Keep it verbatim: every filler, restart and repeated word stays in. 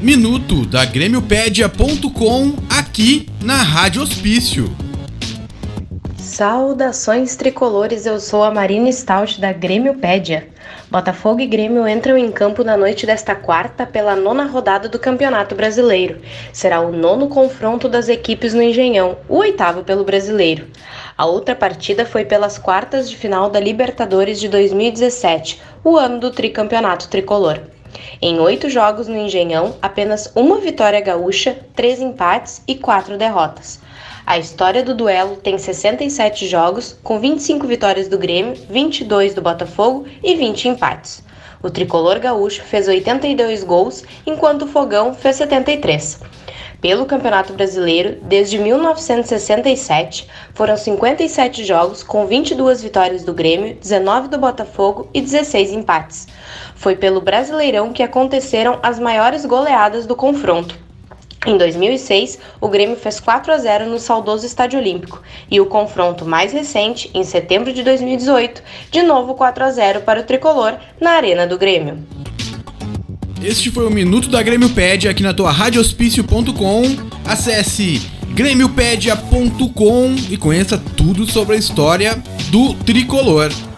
Minuto da Grêmiopédia ponto com aqui na Rádio Hospício. Saudações tricolores, eu sou a Marina Stout da Grêmiopédia. Botafogo e Grêmio entram em campo na noite desta quarta pela nona rodada do Campeonato Brasileiro. Será o nono confronto das equipes no Engenhão, o oitavo pelo Brasileiro. A outra partida foi pelas quartas de final da Libertadores de dois mil e dezessete, o ano do tricampeonato tricolor. Em oito jogos no Engenhão, apenas uma vitória gaúcha, três empates e quatro derrotas. A história do duelo tem sessenta e sete jogos, com vinte e cinco vitórias do Grêmio, vinte e dois do Botafogo e vinte empates. O tricolor gaúcho fez oitenta e dois gols, enquanto o Fogão fez setenta e três. Pelo Campeonato Brasileiro, desde mil novecentos e sessenta e sete, foram cinquenta e sete jogos, com vinte e duas vitórias do Grêmio, dezenove do Botafogo e dezesseis empates. Foi pelo Brasileirão que aconteceram as maiores goleadas do confronto. Em dois mil e seis, o Grêmio fez quatro a zero no saudoso Estádio Olímpico, e o confronto mais recente, em setembro de dois mil e dezoito, de novo quatro a zero para o tricolor na Arena do Grêmio. Este foi o Minuto da Grêmiopédia aqui na tua Rádio Hospício ponto com. Acesse Grêmiopédia ponto com e conheça tudo sobre a história do tricolor.